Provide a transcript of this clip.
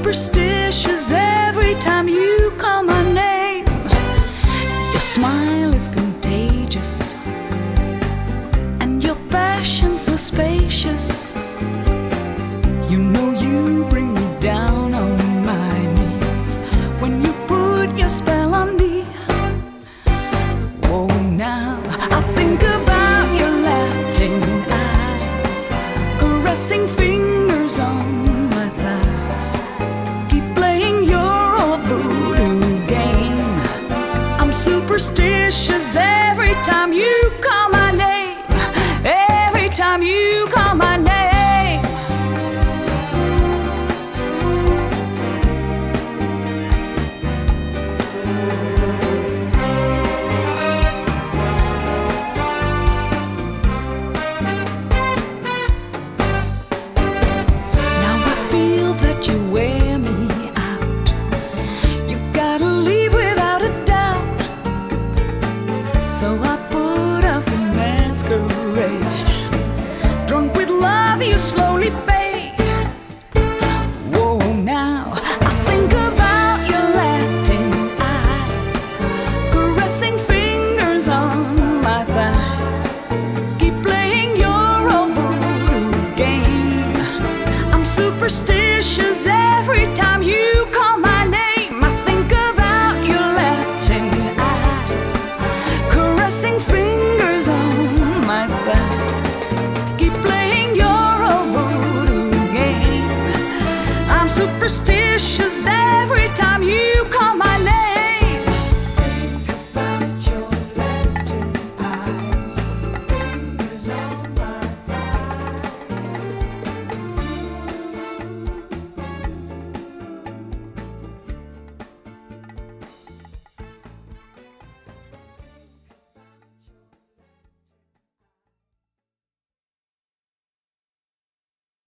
superstitious every time you call my name. Your smile is contagious, and your passion so spacious. You know you bring me down on my knees when you put your spell on me. Whoa, now I think about your laughing eyes, caressing fingers on my thighs. Keep playing your old voodoo game. I'm superstitious every time you call my name. Every time you call my name. You wear me out. You've gotta leave without a doubt. So I put off the masquerade. Drunk with love, you slowly fade. Whoa, now I think about your laughing eyes, caressing fingers on my thighs. Keep playing your old voodoo game. I'm superstitious